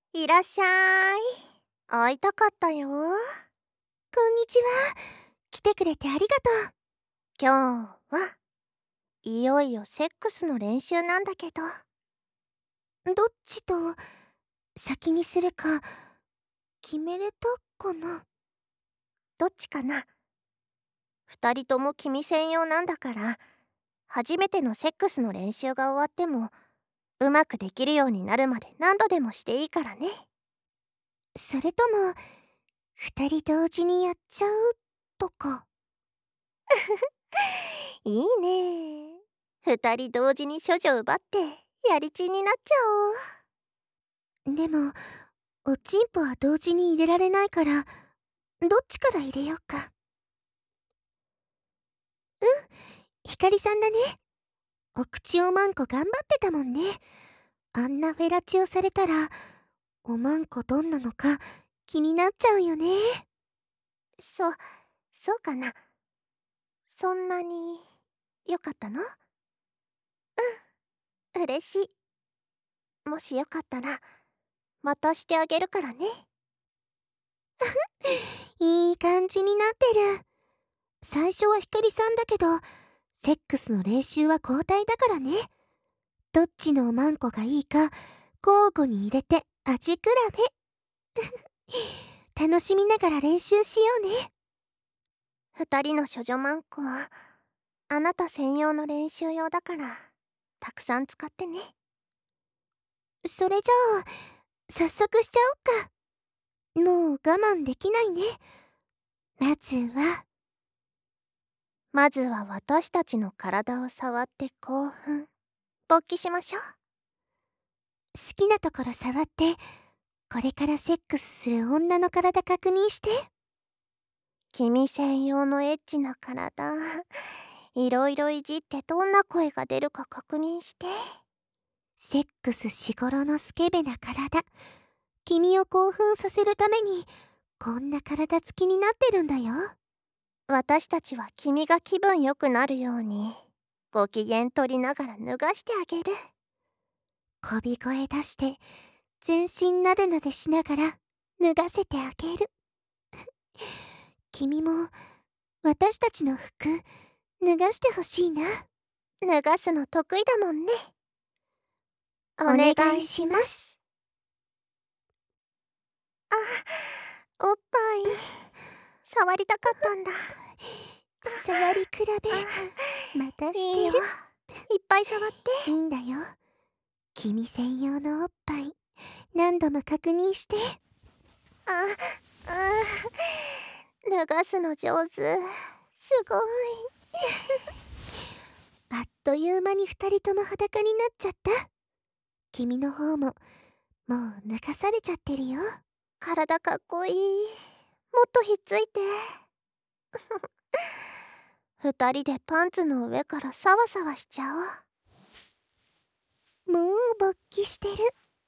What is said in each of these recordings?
いらっしゃい。会いたかったよ。 こんにちは。来てくれてありがとう。 今日はいよいよセックスの練習なんだけど。 どっちと先にするか決めれたかな？ どっちかな。二人とも君専用なんだから、初めてのセックスの練習が終わってもうまくできるようになるまで何度でもしていいからね。 それとも二人同時にやっちゃうとか。 いいね。二人同時に処女奪ってやりちんになっちゃおう。 でもおちんぽは同時に入れられないから、どっちから入れようか。ひかりさんだね。お口おまんこ頑張ってたもんね。あんなフェラチオされたらおまんこどんなのか気になっちゃうよね。 そうかな。そんなによかったの？嬉しい。もしよかったらまたしてあげるからね。 いい感じになってる。最初はひかりさんだけど、セックスの練習は交代だからね。どっちのおまんこがいいか交互に入れて味比べ。楽しみながら練習しようね。 二人の処女マンコあなた専用の練習用だからたくさん使ってね。 それじゃあ早速しちゃおっか。もう我慢できないね。 まずは私たちの体を触って興奮勃起しましょう。 好きなところ触って、これからセックスする女の体確認して。 君専用のエッチな体いろいろいじってどんな声が出るか確認して。 セックスしごろのスケベな体、君を興奮させるためにこんな体つきになってるんだよ。 私たちは君が気分良くなるようにご機嫌取りながら脱がしてあげる。 こび声出して全身なでなでしながら脱がせてあげる。君も私たちの服脱がしてほしいな。 脱がすの得意だもんね。お願願いいしましますす。おっぱい触りたかったんだ。 触り比べまたいいよ。 してる。 いっぱい触って。 いいんだよ。君専用のおっぱい何度も確認して。 脱がすの上手。すごい。 あっという間に二人とも裸になっちゃった。君の方ももう脱がされちゃってるよ。 体かっこいい。もっとひっついて。二人でパンツの上からサワサワしちゃおう。 もう勃起してる。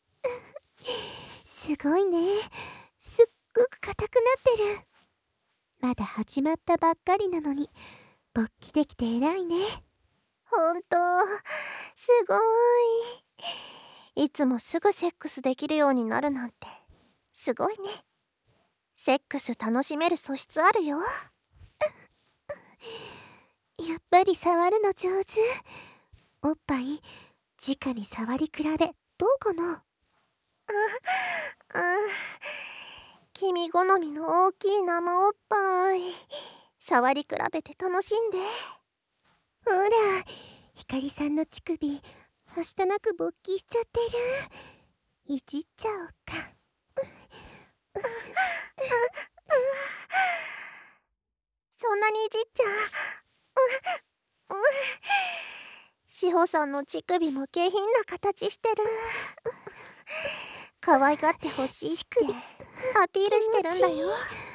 すごいね。すっごく硬くなってる。まだ始まったばっかりなのに勃起できて偉いね。 ほんとすごい。いつもすぐセックスできるようになるなんてすごいね。セックス楽しめる素質あるよ。 やっぱり触るの上手。おっぱい直に触り比べどうかな？ 君好みの大きい生おっぱい触り比べて楽しんで。 ほら、ひかりさんの乳首はしたなく勃起しちゃってる。いじっちゃおうか。 そんなにいじっちゃ志保さんの乳首も下品な形してる。可愛がってほしいってアピールしてるんだよ。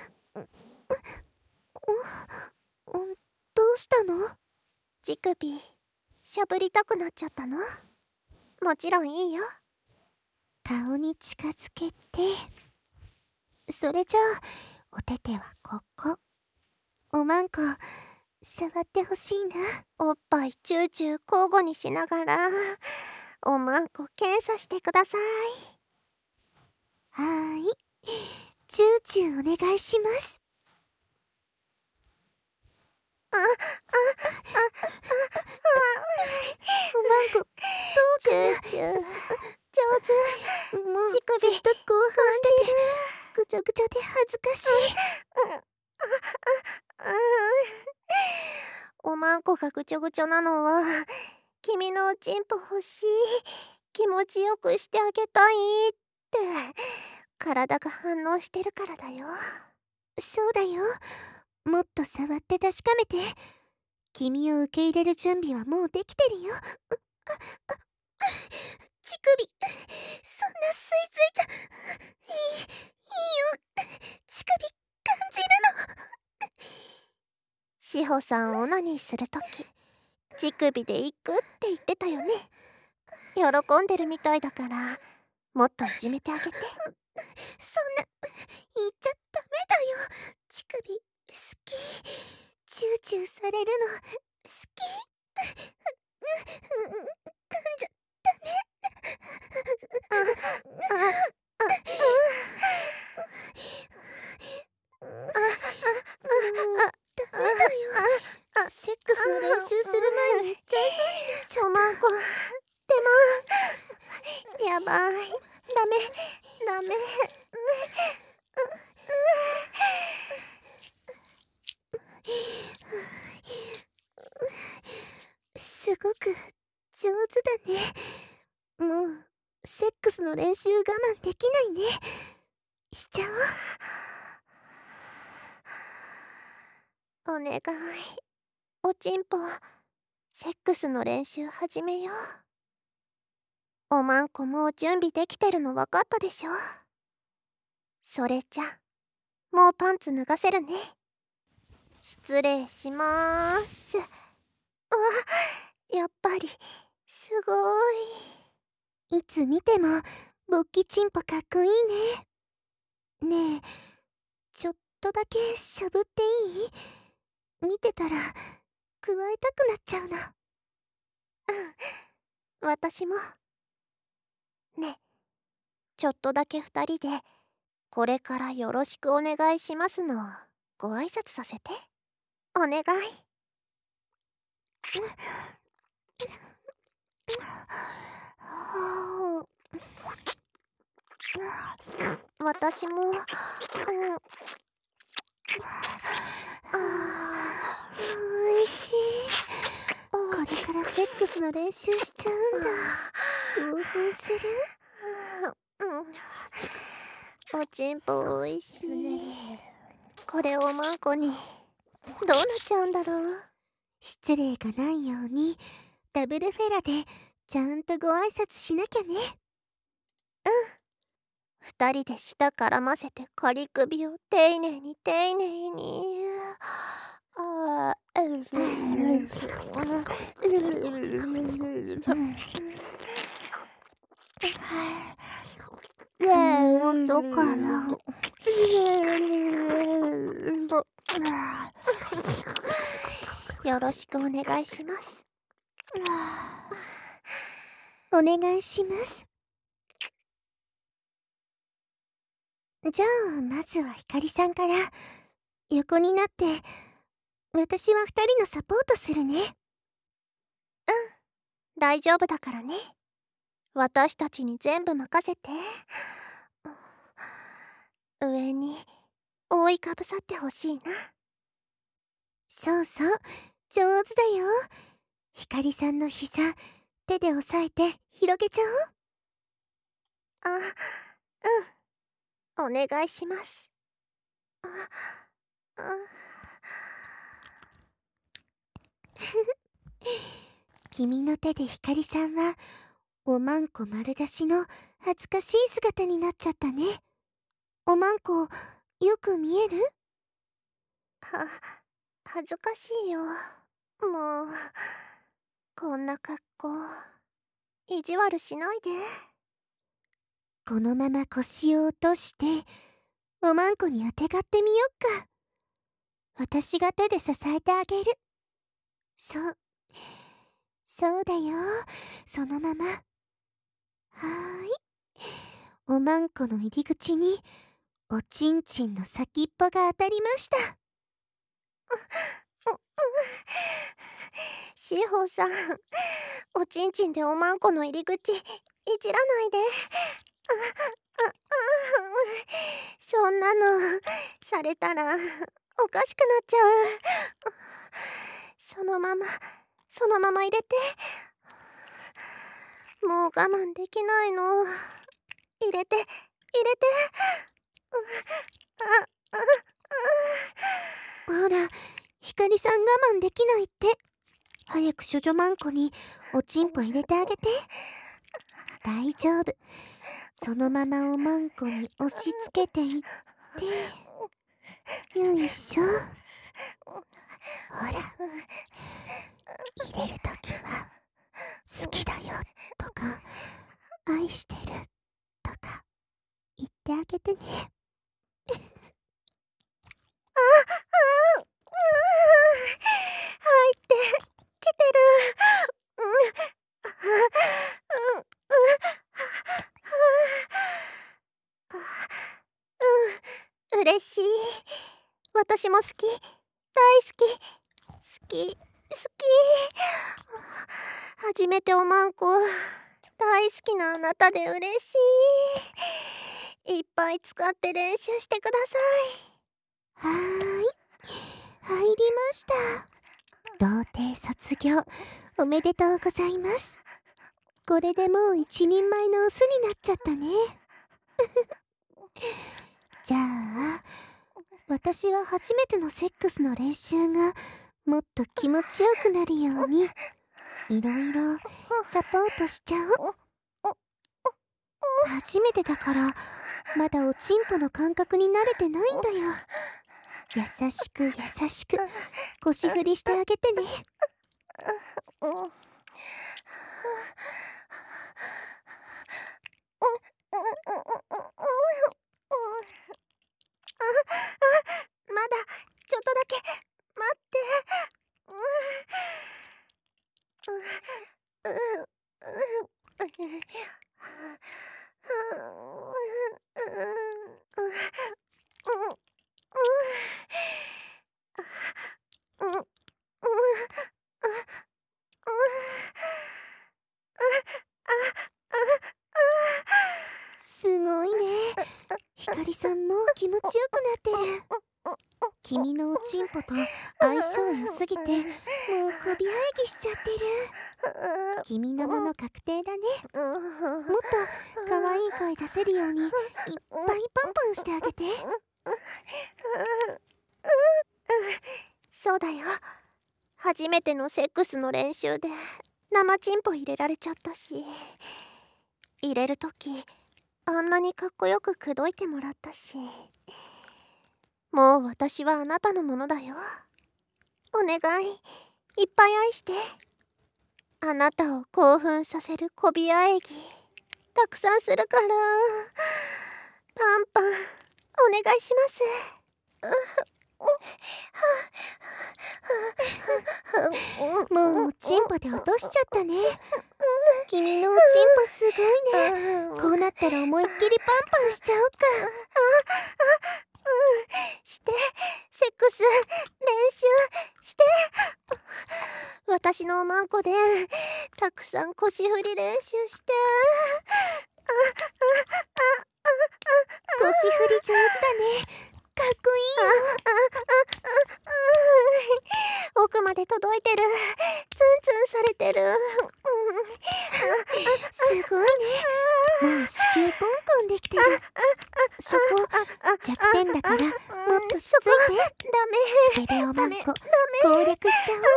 どうしたの？ 乳首しゃぶりたくなっちゃったの？もちろんいいよ。 顔に近づけて。それじゃあお手手はここ。おまんこ触ってほしいな。 おっぱいチューチュー交互にしながらおまんこ検査してください。 ーい。チューチューお願いします。おまんこ、どうかな。 チューチュー、上手。 もう乳首ずっと興奮してて、ぐちゃぐちゃで恥ずかしい。 おまんこがぐちょぐちょなのは、君のおちんぽ欲しい、気持ちよくしてあげたいって体が反応してるからだよ。 そうだよ。もっと触って確かめて。君を受け入れる準備はもうできてるよ。乳首、そんな吸い付いちゃ、いいよ。乳首感じるの。 志保さんオナニーするとき、乳首で行くって言ってたよね。喜んでるみたいだから、もっといじめてあげて。 そんな、言っちゃダメだよ。乳首、好き。チューチューされるの、好き。噛んじゃダメ。ダメだよ。セックスの練習する前に言っちゃいそうになっちゃった。 おまんこ、でも、やばい。ダメ、ダメ。 すごく上手だね。もうセックスの練習我慢できないね。しちゃお願い。おちんぽ、セックスの練習始めよう。おまんこもう準備できてるの分かったでしょ。それじゃ、もうパンツ脱がせるね。失礼しまーす。やっぱり、すごいつ見ても勃起チンポかっこいいね。ねえ、ちょっとだけしゃぶっていい？見てたら加えたくなっちゃうの。 私も。ね、ちょっとだけ二人で、これからよろしくお願いしますのご挨拶させて。お願い。私も、 おいしい。これからセックスの練習しちゃうんだ。興奮する？ おちんぽおいしい。これおまんこにどうなっちゃうんだろう。 失礼がないようにダブルフェラでちゃんとご挨拶しなきゃね。 二人で舌絡ませて仮首を丁寧に丁寧に。 だからよろしくお願いします。 お願いします。じゃあまずはひかりさんから横になって私は2人のサポートするね。 大丈夫だからね。私たちに全部任せて。上に覆いかぶさってほしいな。 そうそう、上手だよ。ひかりさんの膝手で押さえて広げちゃおう。お願いします。 君の手でひかりさんはおまんこ丸出しの恥ずかしい姿になっちゃったね。おまんこよく見える？ 恥ずかしいよ。もうこんな格好意地悪しないで。 このまま腰を落としておまんこにあてがってみよっか。私が手で支えてあげる。そうだよ。そのまま。はーい。 おまんこの入り口におちんちんの先っぽが当たりました。 志保さん、おちんちんでおまんこの入り口いじらないで。そんなのされたらおかしくなっちゃう。そのまま入れて。もう我慢できないの。入れて。 ほら、ひかりさん我慢できないって。早く処女まんこにおちんぽ入れてあげて。大丈夫。そのままおまんこに押し付けていって。よいしょ。ほら、入れるときは好きだよとか愛してるとか言ってあげてね。 入ってきてる。嬉しい。私も好き。大好き。好き。初めておまんこ大好きなあなたで嬉しい。いっぱい使って練習してください。 入りました。童貞卒業おめでとうございます。これでもう一人前のオスになっちゃったね。じゃあ私は初めてのセックスの練習がもっと気持ちよくなるようにいろいろサポートしちゃおう。初めてだからまだおちんぽの感覚に慣れてないんだよ。優しく腰振りしてあげてね。 まだちょっとだけ待って。 すごいね。ひかりさんも気持ちよくなってる。君のおちんぽと相性良すぎてもうこびあえぎしちゃってる。君のもの確定だね。もっと可愛い声出せるようにいっぱいパンパンしてあげて。 そうだよ。初めてのセックスの練習で生チンポ入れられちゃったし、入れるときあんなにかっこよく口説いてもらったし、もう私はあなたのものだよ。お願い、いっぱい愛して。あなたを興奮させるこびあえぎたくさんするから、パンパンお願いします。 もうおちんぽで落としちゃったね。君のおちんぽすごいね。こうなったら思いっきりパンパンしちゃおうか。 して、セックス練習して。私のおまんこでたくさん腰振り練習して。 腰振り上手だね。かっこいいよ。 奥まで届いてる。ツンツンされてる。 すごいね。もう子宮コンコンできてる。そこ弱点だからもっとつついて。スケベおまんこ攻略しちゃおう。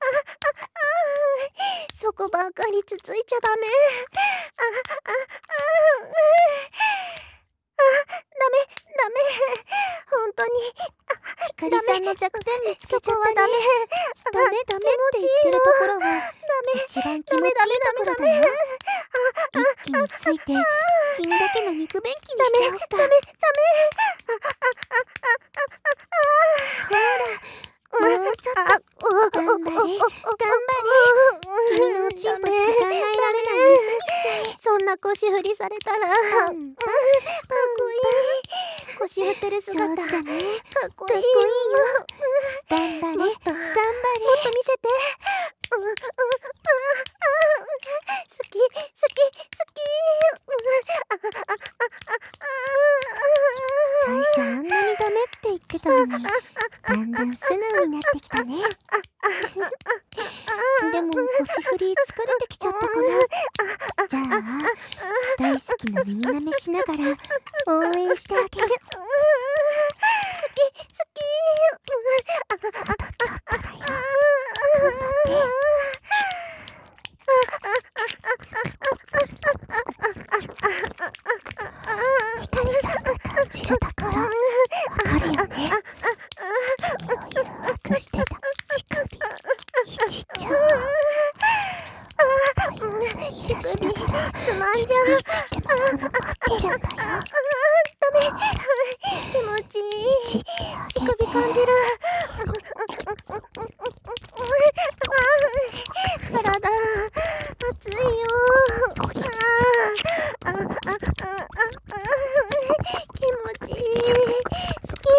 そこばっかりつついちゃダメ。ダメ本当に。 ひかりさんの弱点見つけちゃったね。ダメって言ってるところは一番気持ちいいところだよ。一気について君だけの肉便器にしちゃおうか。ほらもうちょっと頑張れ。君のおちんぽしか考えられないミスにしちゃえ。 そんな腰振りされたら、 やってる姿上手だね。 かっこいいよ。 頑張れ、 もっと頑張れ。 もっと見せて。好き好き好き。 最初あんなにダメって言ってたのに、だんだん素直になってきたね。でも腰振り疲れてきちゃったかな。じゃあ大好きな耳舐めしながら応援してあげる。 好き。 あとちょっとだよ。頑張って。ひかりさんが感じるところわかるよね。君を誘惑してた乳首いじっちゃうの。 乳首つまんじゃう。 いじってもらうの待ってるんだよ。 ダメ。気持ちいい。 いじってあ乳げて。 首感じる。体熱いよ。気持ちいい。好き。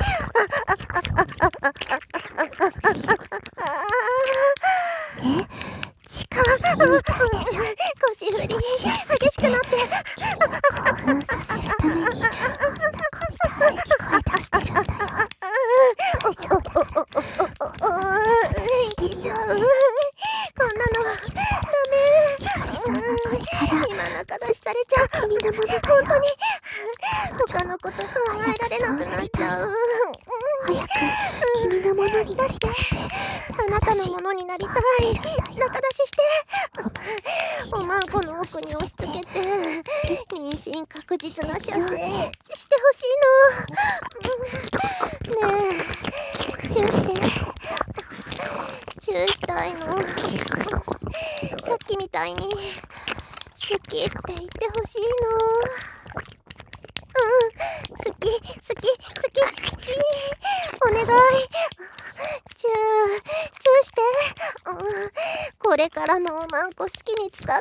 力がいいみたいでしょ。 腰振り激しくなって。 興奮させるためにあんな声出してるんだよ。大丈夫だよ。私してるよ。 こんなのダメ。 ひかりさんはこれから今中出しされちゃう。 君のものだよ。 本当に他のこと考えられなくなっちゃう。 早く君のものになりたくてあなたのものになりたい。中出しして。おまんこの奥に押し付けて妊娠確実な射精してほしいの。ねえ、チューして。チューしたいの。さっきみたいに好きって言ってほしいの。好き好き好き好き。お願い。チューして。これからのおまんこ好きに使って。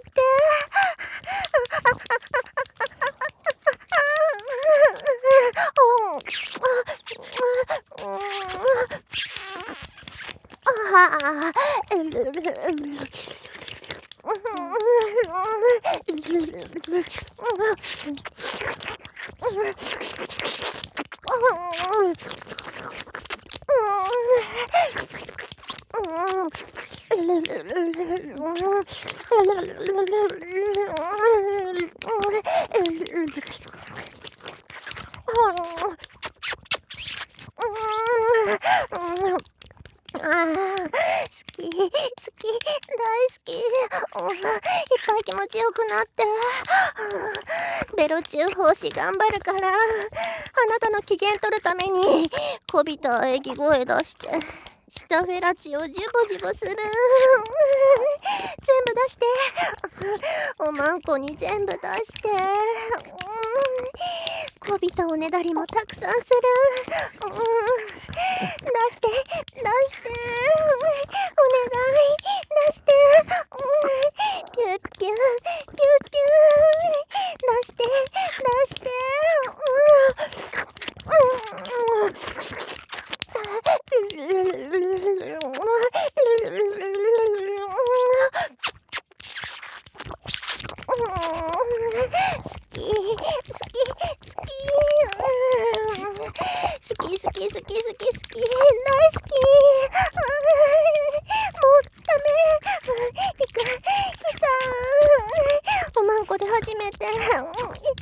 好き大好き。いっぱい気持ちよくなって。ベロチュー奉仕頑張るから、あなたの機嫌取るためにこびた喘ぎ声出して下フェラチをジュボジュボする。全部出して。おまんこに全部出して。こびたおねだりもたくさんする。出して出してお願い出して。ピュッピュッピュッピュッ出して出して。好き好き好き好き好き好き好き大好き。もうダメ。来ちゃう。おまんこで初めて行っちゃう。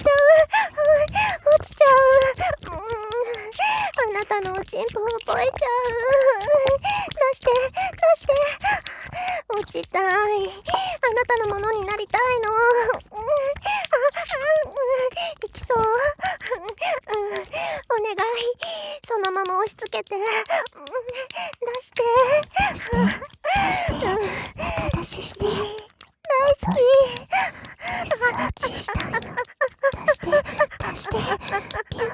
落ちちゃう。あなたのおちんぽ覚えちゃう。出して落ちたい。あなたのものになりたいの。できそう。お願い。そのまま押し付けて。出して。 出して中出しして。 大好き。 スラッチしたいの。出してピュッピュッピュッ。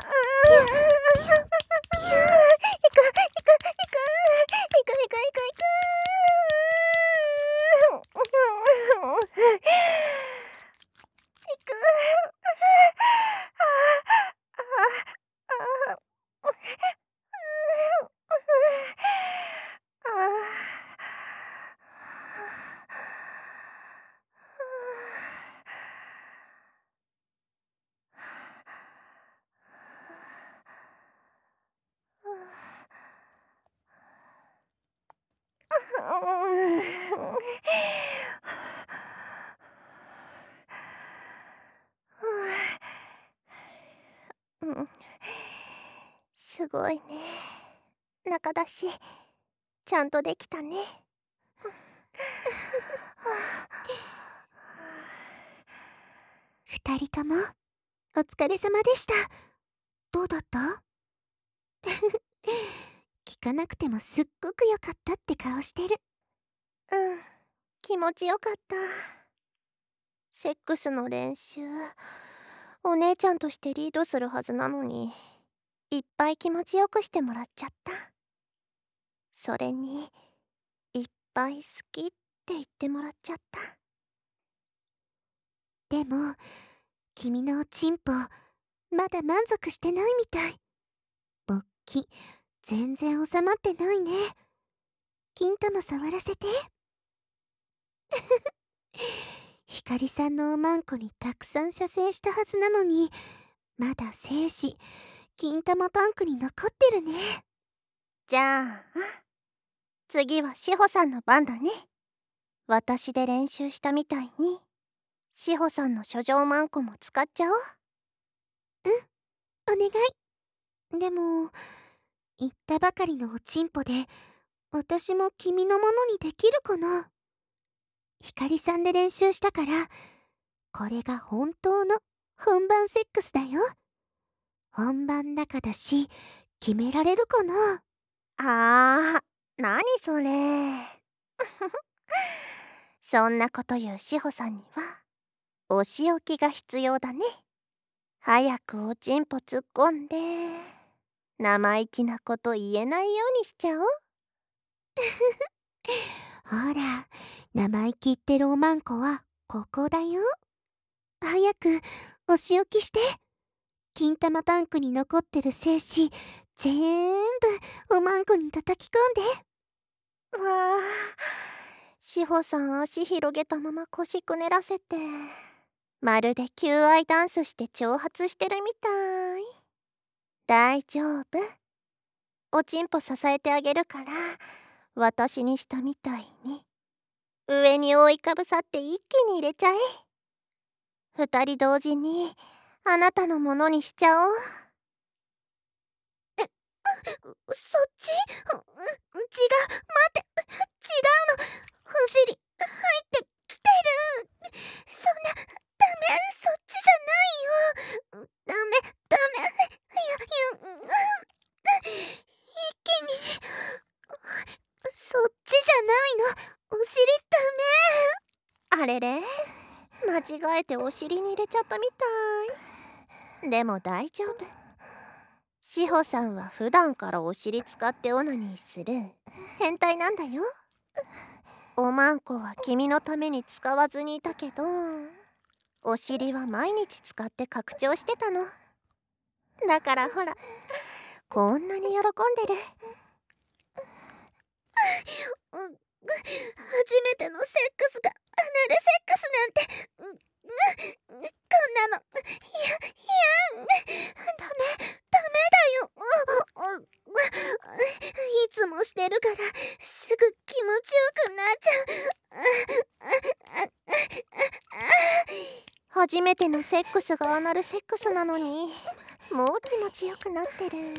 すごいね。中出しちゃんとできたね。 二人ともお疲れ様でした。どうだった？聞かなくてもすっごく良かったって顔してる。 気持ちよかった。セックスの練習、お姉ちゃんとしてリードするはずなのに、いっぱい気持ちよくしてもらっちゃった。それにいっぱい好きって言ってもらっちゃった。 でも君のおちんぽまだ満足してないみたい。勃起全然収まってないね。金玉触らせて。ひかりさんのおまんこにたくさん射精したはずなのに、まだ精子金玉タンクに残ってるね。 じゃあ次はしほさんの番だね。私で練習したみたいにしほさんの書状マンコも使っちゃおう。 お願い。でも言ったばかりのおちんぽで私も君のものにできるかな。ひかりさんで練習したから、これが本当の本番セックスだよ。本番中だし決められるかな。 何それ。そんなこと言うしほさんにはお仕置きが必要だね。早くおちんぽ突っ込んで生意気なこと言えないようにしちゃおう。 ほら、生意気言ってるおまんこはここだよ。早くお仕置きして。金玉タンクに残ってる精子全部おまんこに叩き込んで。 わあ、しほさん足広げたまま腰くねらせて、まるで求愛ダンスして挑発してるみたい。大丈夫。おちんぽ支えてあげるから、私にしたみたいに上に覆いかぶさって一気に入れちゃえ。二人同時にあなたのものにしちゃおう。 そっち？違う、待って、違うの。お尻入ってきてる。そんな、ダメ、そっちじゃないよ。ダメ、一気に。そっちじゃないの。お尻ダメ。 あれれ、間違えてお尻に入れちゃったみたい。でも大丈夫。しほさんは普段からお尻使ってオナニーする変態なんだよ。おまんこは君のために使わずにいたけど、お尻は毎日使って拡張してたの。だからほら、こんなに喜んでる。 初めてのセックスがアナルセックスなんて、こんなのダメだよ。いつもしてるからすぐ気持ちよくなっちゃう。 初めてのセックスがアナルセックスなのにもう気持ちよくなってる。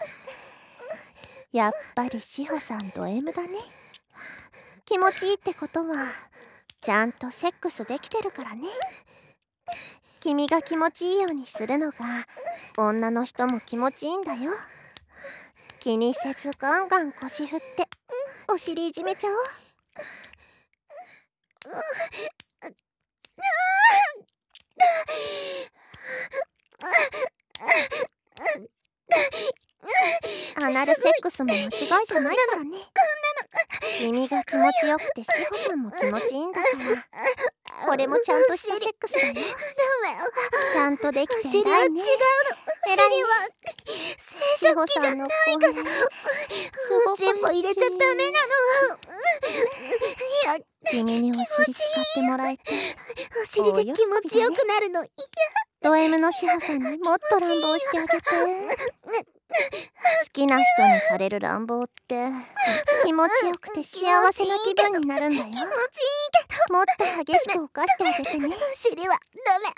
やっぱりしほさんド M だね。気持ちいいってことはちゃんとセックスできてるからね。君が気持ちいいようにするのが女の人も気持ちいいんだよ。気にせずガンガン腰振ってお尻いじめちゃおう。アナルセックスも間違いじゃないからね。君が気持ちよくてしほさんも気持ちいいんだから、これもちゃんとしたセックスだよ。ちゃんとできて偉いね。 お尻は生殖器じゃないから。おちんぽ入れちゃダメなの。 君にお尻使ってもらえてお尻で気持ちよくなるの。 ド M のしほさんにもっと乱暴してあげて。 きな人にされる乱暴って気持ちよくて幸せな気分になるんだよ。 気持ちいいけどもっと激しく犯してあげてね。 尻はダメ。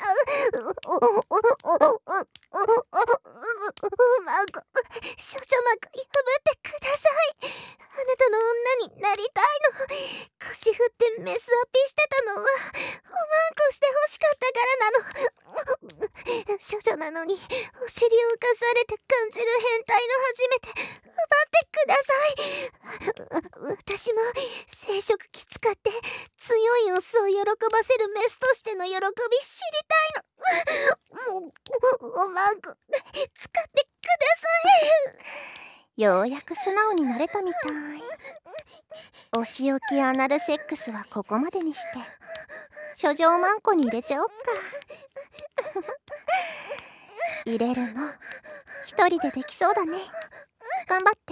少女膜破ってください。あなたの女になりたいの。腰振ってメスアピしてたのはおまんこして欲しかったからなの。少女なのにお尻を浮かされて感じる変態の初めて奪ってください。私も生殖器使って強いオスを喜ばせるメスとしての喜び知りたいの。もうおまんこ使ってください。 ようやく素直になれたみたい。お仕置きアナルセックスはここまでにして処女マンコに入れちゃおっか。入れるの一人でできそうだね。頑張って。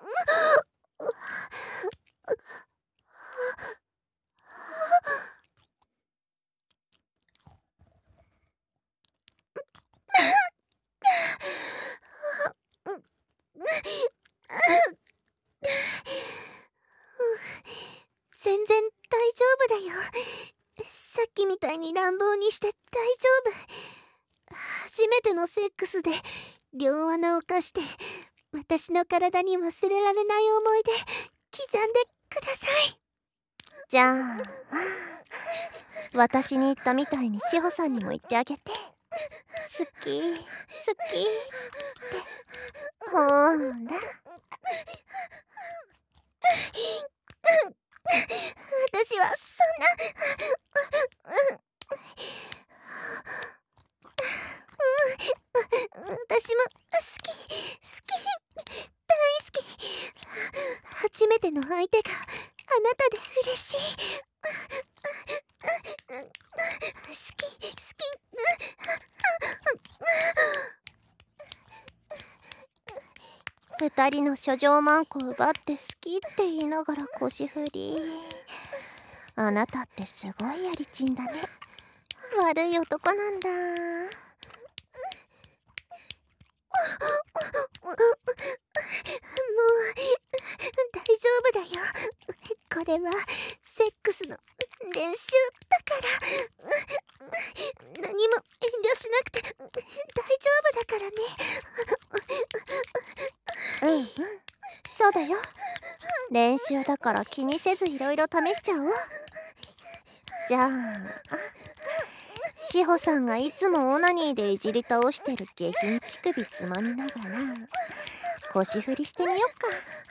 全然大丈夫だよ。さっきみたいに乱暴にして大丈夫。初めてのセックスで両穴を貸して私の体に忘れられない思い出刻んでください。 じゃあ私に言ったみたいに志保さんにも言ってあげて。好き好きってほーら。 私はそんな私も好き大好き。初めての相手があなたで嬉しい。好き二人の処女マンコ奪って好きって言いながら腰振り。あなたってすごいやりちんだね。悪い男なんだ。 もう大丈夫だよ。これはセックスの練習だから何も遠慮しなくて大丈夫だからね。 うんそうだよ。練習だから気にせずいろいろ試しちゃおう。じゃあ志保さんがいつもオナニーでいじり倒してる下品乳首つまみながら腰振りしてみよっか。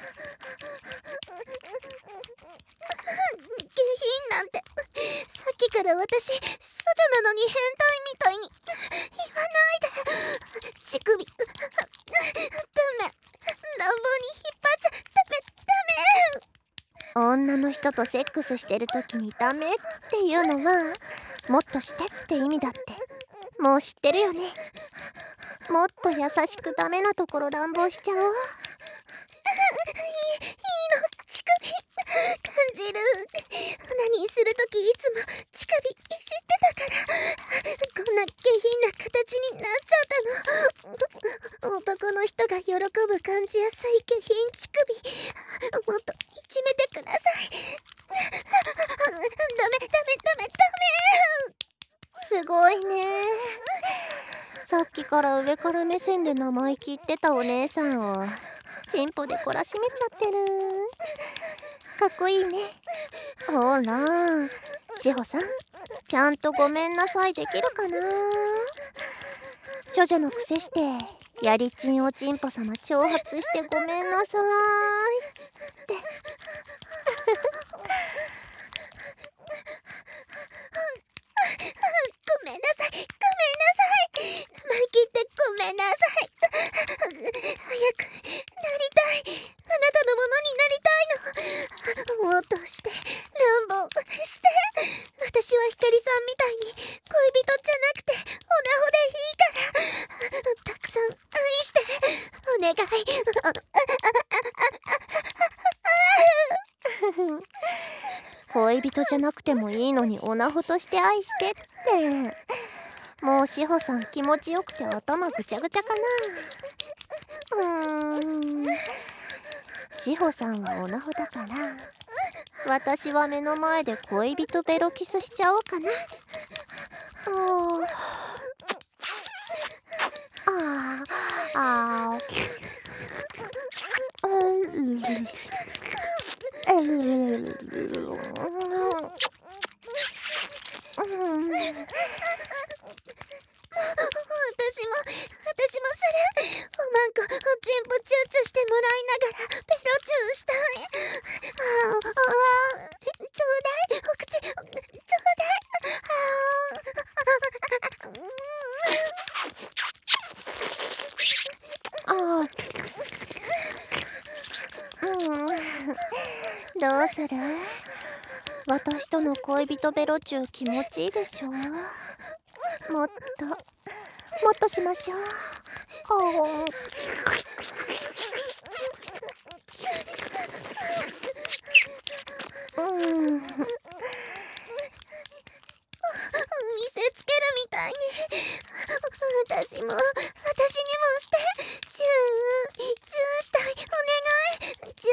下品なんてさっきから私少女なのに変態みたいに言わないで。乳首ダメ。乱暴に引っ張っちゃダメ。 女の人とセックスしてる時にダメっていうのはもっとしてって意味だってもう知ってるよね。もっと優しくダメなところ乱暴しちゃおう。 いいの乳首感じる。オナニーするときいつも乳首いじってたからこんな下品な形になっちゃったの。男の人が喜ぶ感じやすい下品乳首もっといじめてください。ダメ。 すごいね。さっきから上から目線で生意気言ってたお姉さんをチンポで懲らしめちゃってる。かっこいいね。ほら志保さんちゃんとごめんなさいできるかな。処女のくせしてやりちんおちんぽ様挑発してごめんなさいってごめんなさい。生意気言ってごめんなさい。早くなりたい。あなたのものになりたいの。もっとして乱暴して私はひかりさんみたいに恋人じゃなくてオナホでいいからたくさん愛してお願い。 恋人じゃなくてもいいのにオナホとして愛してってもう志保さん気持ちよくて頭ぐちゃぐちゃかな。 志保さんはオナホだから、私は目の前で恋人ベロキスしちゃおうかな。 私もそれ、おまんこおちんぽチューチュしてもらいながらベロチューしたい。ちょうだい、お口ちょうだい。どうする？私との恋人ベロチュー気持ちいいでしょ？もっとしましょう。 見せつけるみたいに私にもして。チューしたい、お願い。チュ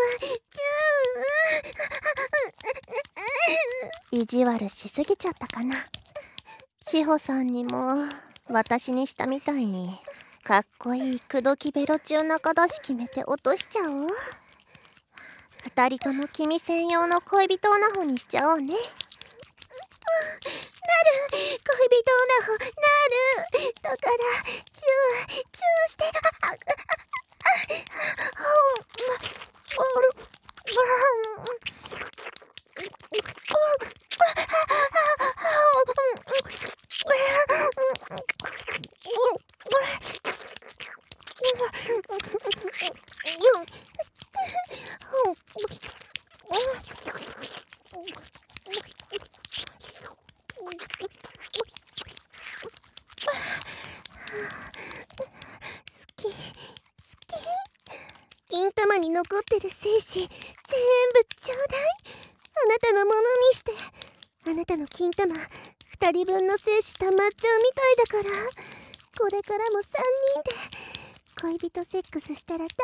意地悪しすぎちゃったかな。志保さんにも私にしたみたいにかっこいい口説きベロチュー中出し決めて落としちゃおう。二人とも君専用の恋人オナホにしちゃおうね。 恋人オナホなる。だからチューして。金玉に残ってる精子全部ちょうだい。あなたのものにして。あなたの金玉2人分の精子溜まっちゃうみたいだから、これからも3人で恋人セックスしたら大丈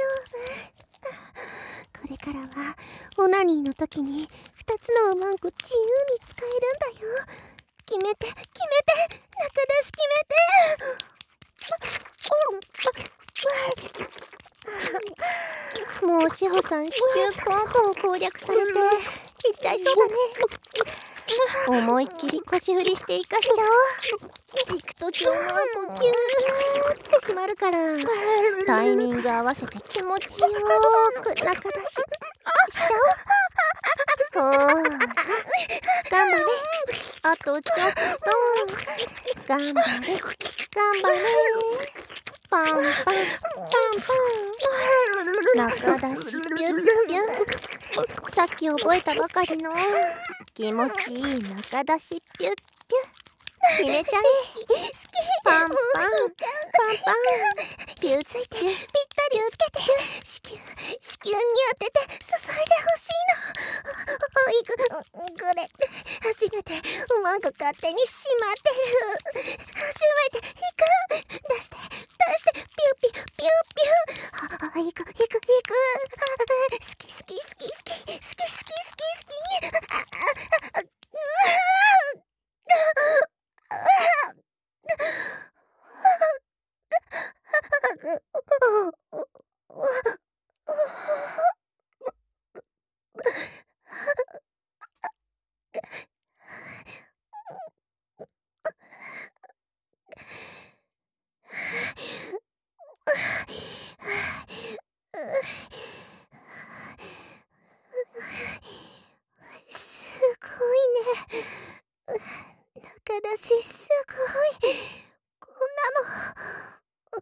夫。これからはオナニーの時に2つのおまんこ自由に使えるんだよ。決めて中出し決めて。 もう志保さん子宮根本を攻略されていっちゃいそうだね。思いっきり腰振りして生かしちゃおう。行くときおまんこキューって締まるから、タイミング合わせて気持ちよーく中出ししちゃおう。ほーら頑張れ、あとちょっと頑張れパンパン中出しピュッピュッ。さっき覚えたばかりの気持ちいい中出しピュッピュッ。決めちゃえ。パンパンピュッピュッぴったりつけて子宮に当てて注いでほしいの。これ初めておまんこ勝手にしまってる。初めて引く。出してピュッピュッいく好きすごいね。中出しすごい。こんなの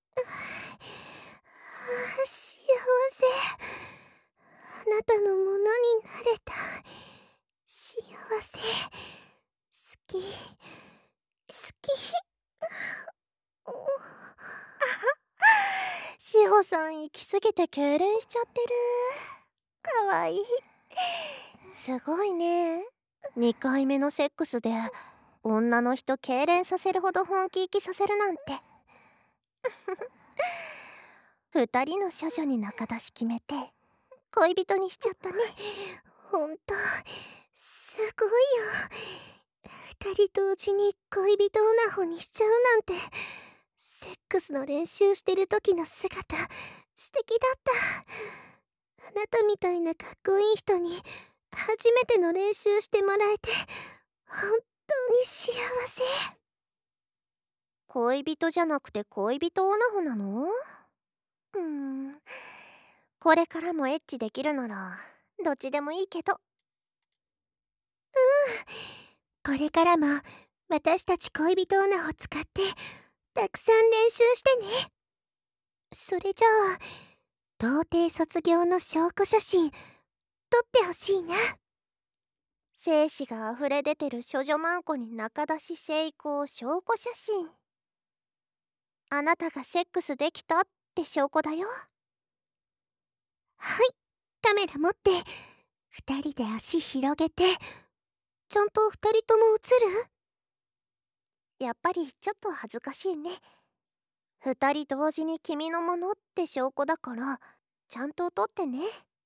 幸せ。あなたのものになれた。幸せ。好き志保さん行き過ぎて痙攣しちゃってる。かわいい。すごいね。2回目のセックスで女の人痙攣させるほど本気行きさせるなんて。 二人の処女に仲出し決めて恋人にしちゃったね。 ほんとすごいよ。二人同時に恋人オナホにしちゃうなんて。セックスの練習してる時の姿素敵だった。あなたみたいなかっこいい人に初めての練習してもらえて本当に幸せ。 恋人じゃなくて恋人オナホなの？これからもエッチできるならどっちでもいいけど。 これからも私たち恋人オナホ使ってたくさん練習してね。それじゃあ童貞卒業の証拠写真撮ってほしいな。 精子が溢れ出てる処女マンコに仲出し成功証拠写真。あなたがセックスできたって証拠だよ。 はい、カメラ持って二人で足広げてちゃんと二人とも映る？ やっぱりちょっと恥ずかしいね。二人同時に君のものって証拠だからちゃんと撮ってね。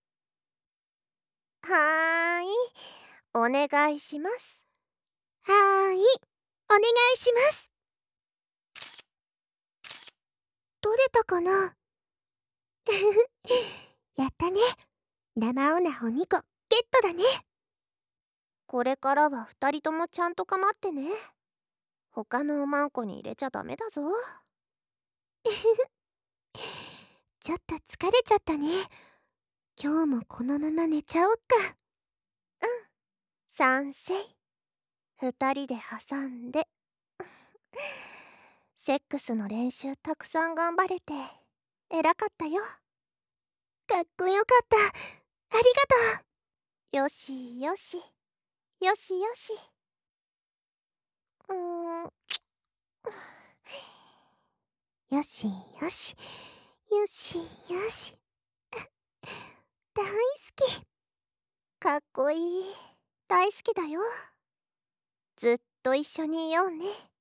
はーい、お願いします。 はーい、お願いします。撮れたかな？やったね。生オナホ2個ゲットだね。 これからは二人ともちゃんと構ってね。他のおまんこに入れちゃダメだぞ。 ちょっと疲れちゃったね。今日もこのまま寝ちゃおっか。 賛成。二人で挟んで。セックスの練習たくさん頑張れて偉かったよ。 かっこよかった。ありがとう。 よしよしよしよし。 よしよしよしよし。大好き。 かっこいい。大好きだよ。ずっと一緒にいようね。